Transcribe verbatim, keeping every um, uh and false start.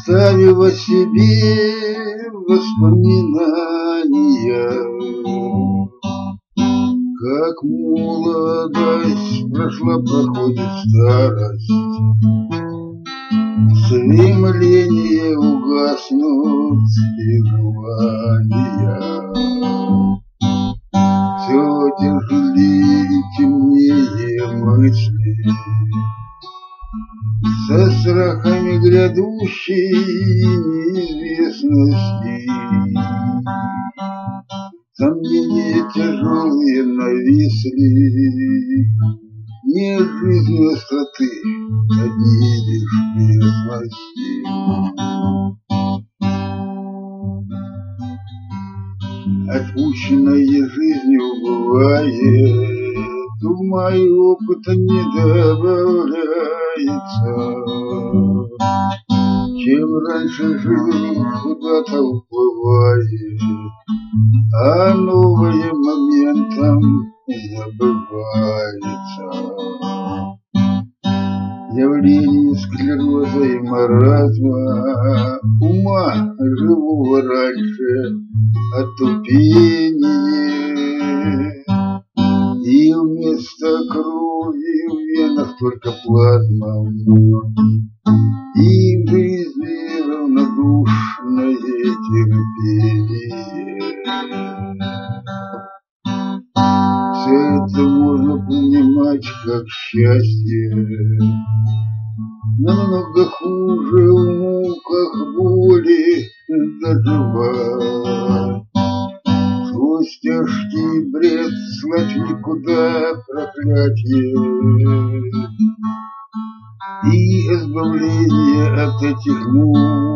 оставив о себе воспоминания. Как молодость прошла, проходит старость, стремления угаснут и желания. Все тяжелее и темнее мысли, со страхами грядущей неизвестности. Сомнения тяжелые нависли, нет жизни остроты, одни лишь местности. Отпущенная жизнью бывает, ума и опыта не добавляется. Чем раньше жил, куда-то уплывает, а новое моментом забывается. Явление склероза и маразма ума живого раньше отупение, и вместо крови в венах только плазма, и в жизни равнодушное терпение. Все это можно понимать как счастье, намного хуже в муках боли доживать. Сквозь тяжкий бред слать никуда проклятие, и избавление от этих мук